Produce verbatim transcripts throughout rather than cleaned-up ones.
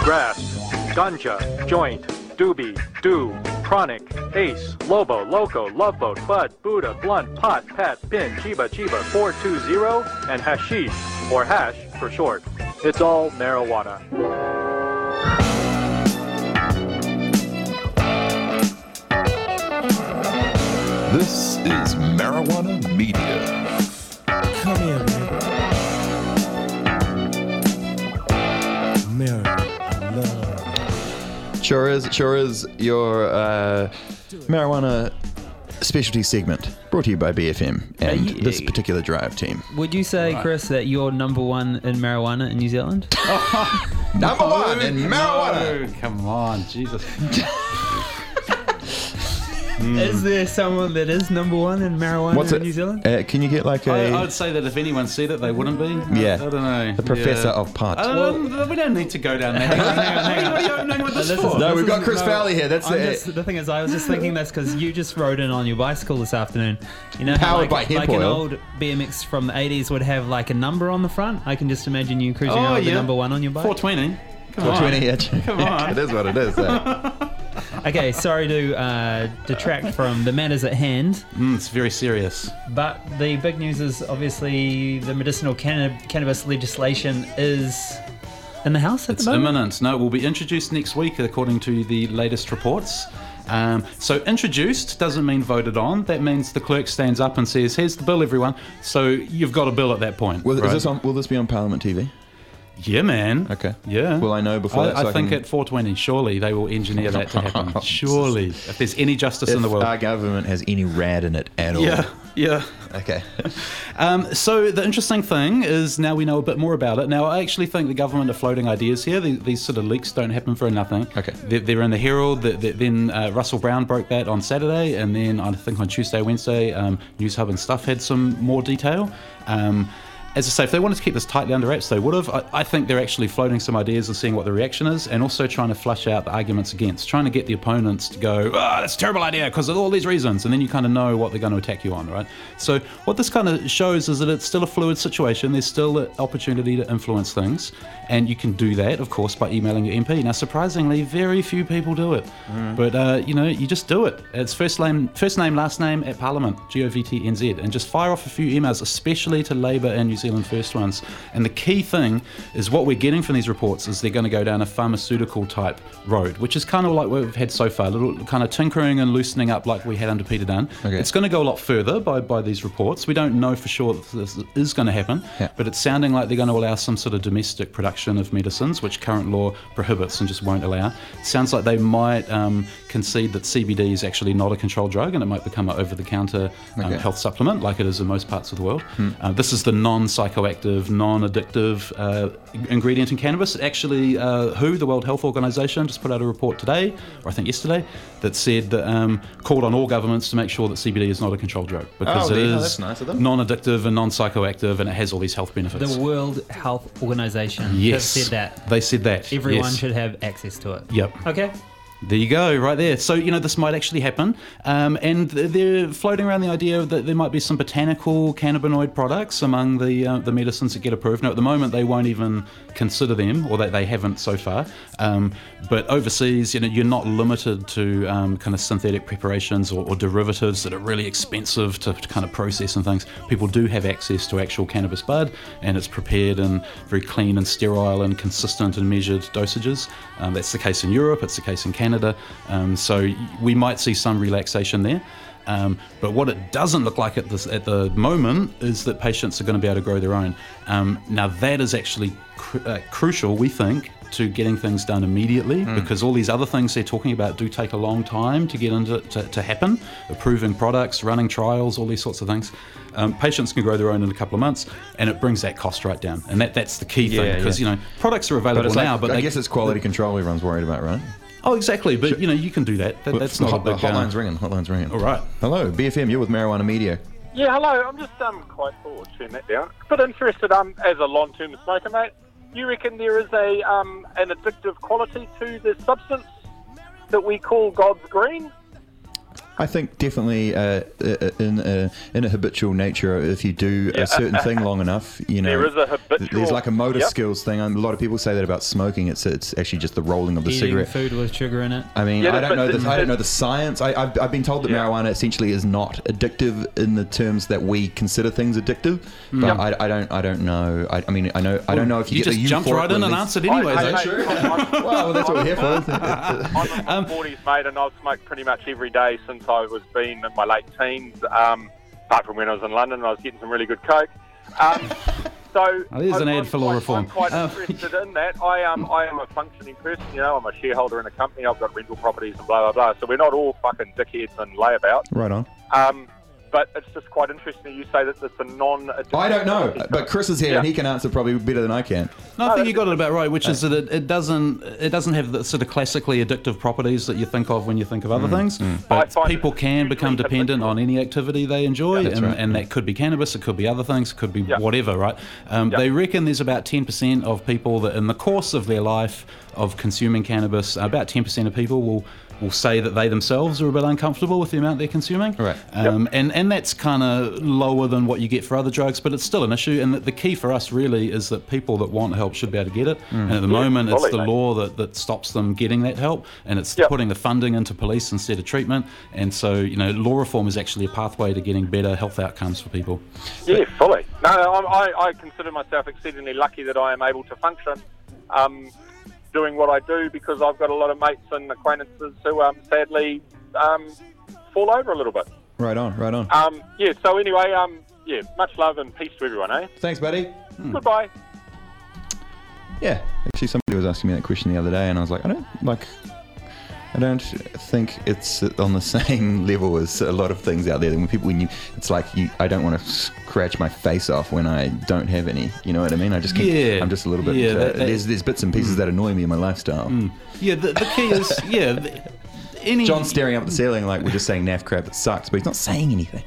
grass, ganja, joint, doobie, do, chronic, ace, lobo, loco, love boat, bud, Buddha, blunt, pot, pat, pin, chiba, chiba, four two zero, and hashish, or hash for short. It's all marijuana. This is Marijuana Media. Come here, man. Mary, I love. Sure is, sure is your uh, marijuana specialty segment brought to you by B F M and you- this particular drive team. Would you say, Chris, that you're number one in marijuana in New Zealand? Number one in marijuana. Oh, come on, Jesus. Is there someone that is number one in marijuana What's in it? New Zealand? Uh, can you get like I, a I would say that if anyone said it, they wouldn't be. Yeah. I, I don't know. the professor Yeah. of pot? I don't know, we don't need to go down that. Hang on, hang on, hang on. What are you opening with this This for? is- No, this we've got is- Chris no, Fowley here. That's I'm the- just, the thing is, I was just thinking that's because you just rode in on your bicycle this afternoon. You know, how Powered like, by hemp like an oil. old B M X from the eighties would have like a number on the front. I can just imagine you cruising Oh, around with yeah. the number one on your bike. four twenty. Come four twenty on. inch. Come on. It is what it is. eh? Okay, sorry to uh, detract from the matters at hand, Mm, it's very serious. but the big news is obviously the medicinal canna- cannabis legislation is in the House at It's the moment. imminent. No, it will be introduced next week, according to the latest reports. Um, so introduced doesn't mean voted on. That means the clerk stands up and says, "Here's the bill, everyone." So you've got a bill at that point. Will, right? is this on, will this be on Parliament T V? Yeah, man. Okay. Yeah. Will I know before I, that? so I think can... at four twenty, surely they will engineer that to happen. Surely, if there's any justice if in the world. our government has any rad in it at all. Yeah, yeah. Okay. Um, so the interesting thing is now we know a bit more about it. Now I actually think the government are floating ideas here. These, these sort of leaks don't happen for nothing. Okay. They're, they're in the Herald. The, the, then uh, Russell Brown broke that on Saturday, and then I think on Tuesday, Wednesday, um, News Hub and stuff had some more detail. Um, As I say, if they wanted to keep this tightly under wraps, they would have. I, I think they're actually floating some ideas and seeing what the reaction is, and also trying to flush out the arguments against, trying to get the opponents to go, ah, oh, that's a terrible idea because of all these reasons, and then you kind of know what they're going to attack you on, right? So what this kind of shows is that it's still a fluid situation. There's still an opportunity to influence things, and you can do that, of course, by emailing your M P. Now, surprisingly, very few people do it, mm. but uh, you know, you just do it. It's first name, first name, last name at Parliament, G O V T N Z, and just fire off a few emails, especially to Labour and New Zealand First ones. And the key thing is what we're getting from these reports is they're going to go down a pharmaceutical type road, which is kind of like what we've had so far, a little kind of tinkering and loosening up like we had under Peter Dunn. Okay. It's going to go a lot further by, by these reports. We don't know for sure that this is going to happen, yeah. but it's sounding like they're going to allow some sort of domestic production of medicines, which current law prohibits and just won't allow. It sounds like they might um, concede that C B D is actually not a controlled drug and it might become an over-the-counter um, okay. health supplement like it is in most parts of the world. Hmm. Uh, this is the non-psychoactive, non-addictive uh, ingredient in cannabis. Actually, uh, W H O, the World Health Organization, just put out a report today, or I think yesterday, that said that um, called on all governments to make sure that C B D is not a controlled drug because Oh, it there you go. is That's nice of them. non-addictive and non-psychoactive, and it has all these health benefits. The World Health Organization yes, have said that they said that. everyone yes. should have access to it. Yep. Okay. There you go, right there. So, you know, this might actually happen. Um, and they're floating around the idea that there might be some botanical cannabinoid products among the uh, the medicines that get approved. Now, at the moment, they won't even consider them, or that they haven't so far. Um, but overseas, you know, you're not limited to um, kind of synthetic preparations or, or derivatives that are really expensive to, to kind of process and things. People do have access to actual cannabis bud, and it's prepared in very clean and sterile and consistent and measured dosages. Um, that's the case in Europe. It's the case in Canada. Canada, um, so we might see some relaxation there. Um, but what it doesn't look like at this at the moment is that patients are going to be able to grow their own. Um, now that is actually cr- uh, crucial, we think, to getting things done immediately, mm. because all these other things they're talking about do take a long time to get into to, to happen. Approving products, running trials, all these sorts of things. Um, patients can grow their own in a couple of months, and it brings that cost right down. And that that's the key Yeah, thing, because yeah. you know products are available But it's now. like, but I they, guess it's quality control everyone's worried about, right? Oh, exactly. But you know you can do that. that that's the not hot, a big. the hotline's uh, ringing. Hotline's ringing. All right. Hello, B F M. You're with Marijuana Media. Yeah, hello. I'm just um quite forward turn that down. But interested um as a long-term smoker, mate. You reckon there is a um an addictive quality to this substance that we call God's green? I think definitely uh, in a, in a habitual nature, if you do Yeah. a certain thing long enough, you know, There is a habitual- there's like a motor Yep. skills thing. And a lot of people say that about smoking. It's it's actually just the rolling of the Eating cigarette. food with sugar in it. I mean, Yeah, I don't but know the- the I don't the- know the science. I, I've I've been told that Yeah. marijuana essentially is not addictive in the terms that we consider things addictive. But Yep. I, I don't I don't know. I, I mean I know I don't know if you, You get just the jumped euphoric right in and release. answered anyway. I- I- though. mate, Sure. I'm- I'm- Well, that's what we're here for. I'm in my forties, mate, and I've smoked pretty much every day since I was been in my late teens. Um, apart from when I was in London, I was getting some really good coke. Um, so Oh, there's I'm, an ad I'm for law quite, reform. I'm quite Um, interested in that. I am I am a functioning person. You know, I'm a shareholder in a company. I've got rental properties and blah blah blah. So we're not all fucking dickheads and layabouts. Right on. Um, but it's just quite interesting. You say that it's a non. I don't know, but Chris is here and Yeah. he can answer probably better than I can. No, I think you got it about right, which is that it, it doesn't it doesn't have the sort of classically addictive properties that you think of when you think of other things. I But find people it can hugely become dependent habitual. on any activity they enjoy, That's and, right. and that could be cannabis, it could be other things, it could be Yeah. whatever, right? Um, Yeah. They reckon there's about ten percent of people that in the course of their life of consuming cannabis, about ten percent of people will will say that they themselves are a bit uncomfortable with the amount they're consuming. Right. Um, and, and that's kind of lower than what you get for other drugs, but it's still an issue. And the, the key for us really is that people that want help should be able to get it. And at the moment, it's fully, the mate. law that, that stops them getting that help, and it's Yep. putting the funding into police instead of treatment. And so, you know, law reform is actually a pathway to getting better health outcomes for people. Yeah, fully. No, no I'm, I, I consider myself exceedingly lucky that I am able to function um, doing what I do, because I've got a lot of mates and acquaintances who um, sadly um, fall over a little bit. Right on, right on. Um, yeah, so anyway, um, yeah, much love and peace to everyone, eh? Thanks, buddy. Goodbye. Yeah, actually, somebody was asking me that question the other day, and I was like, I don't like. I don't think it's on the same level as a lot of things out there. When people, when you, it's like you, I don't want to scratch my face off when I don't have any. You know what I mean? I just, can, Yeah. I'm just a little bit. Yeah, uh, that- that- there's, there's bits and pieces that annoy me in my lifestyle. Yeah, the, the key is, yeah, the- any... John's staring up at the ceiling like we're just saying naff crap that sucks, but he's not saying anything.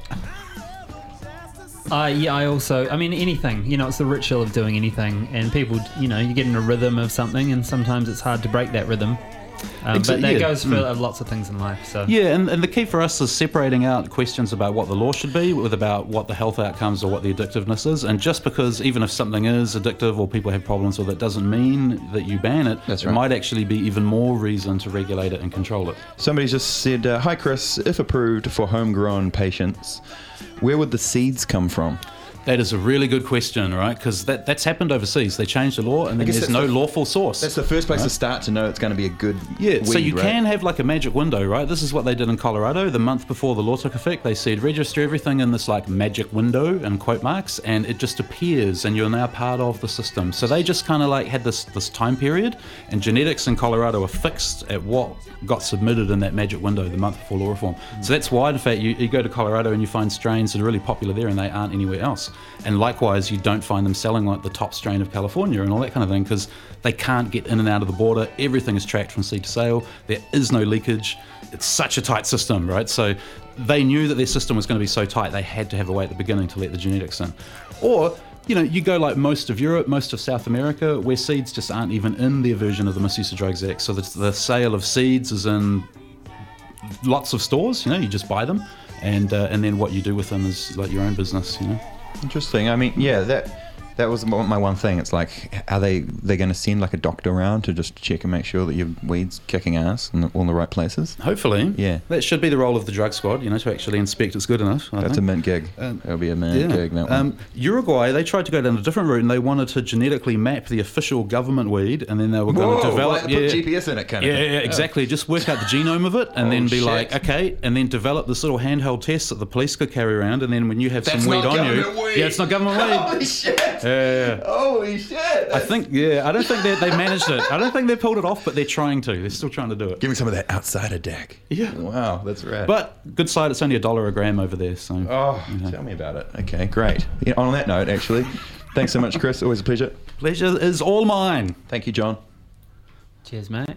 Uh, yeah, I also, I mean, anything, you know, it's the ritual of doing anything, and people, you know, you get in a rhythm of something, and sometimes it's hard to break that rhythm. Um, Exa- but that yeah. goes for lots of things in life. So Yeah, and, and the key for us is separating out questions about what the law should be with about what the health outcomes or what the addictiveness is. And just because even if something is addictive or people have problems with it doesn't mean that you ban it. That's It right. might actually be even more reason to regulate it and control it. Somebody just said, uh, "Hi, Chris. If approved for homegrown patients, where would the seeds come from?" That is a really good question, right? Because that, that's happened overseas. They changed the law and then guess there's that's no the- lawful source. That's the first place to start to know it's going to be a good. Yeah, so weed, you right? can have like a magic window, right? This is what they did in Colorado the month before the law took effect. They said register everything in this like magic window in quote marks, and it just appears, and you're now part of the system. So they just kind of like had this this time period, and genetics in Colorado are fixed at what got submitted in that magic window the month before law reform. So that's why, in fact, you, you go to Colorado and you find strains that are really popular there, and they aren't anywhere else. And likewise, you don't find them selling like the top strain of California and all that kind of thing, because they can't get in and out of the border. Everything is tracked from seed to sale. There is no leakage. It's such a tight system, right? So they knew that their system was going to be so tight, they had to have a way at the beginning to let the genetics in. Or, you know, you go like most of Europe, most of South America, where seeds just aren't even in their version of the Misuse of Drugs Act. So the, the sale of seeds is in lots of stores, you know, you just buy them. And, uh, and then what you do with them is like your own business, you know. Interesting. I mean, yeah, that that was my one thing. It's like, are they they going to send like a doctor around to just check and make sure that your weed's kicking ass in all the right places? Hopefully. Yeah. That should be the role of the drug squad, you know, to actually inspect it's good enough. I That's a think. mint gig. Um, That'll be a mint Yeah. gig. That one. Um, Uruguay, they tried to go down a different route, and they wanted to genetically map the official government weed, and then they were going Whoa, to develop. like, yeah, put G P S in it, kind yeah, of. yeah, exactly. Just work out the genome of it, and Oh, then be shit. like, okay, and then develop this little handheld test that the police could carry around, and then when you have That's some weed not on you, government weed. yeah, it's not government weed. Holy shit! Yeah, yeah, yeah. Holy shit! I think, yeah, I don't think they they managed it. I don't think they pulled it off, but they're trying to. They're still trying to do it. Give me some of that outsider deck. Yeah. Wow, that's rad. But good side, it's only a dollar a gram over there. So. oh, tell me about it. Okay, great. Yeah, on that note, actually, thanks so much, Chris. Always a pleasure. Pleasure is all mine. Thank you, John. cheers, mate.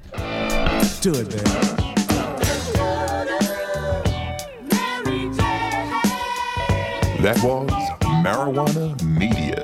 Do it, baby. That was Marijuana Media.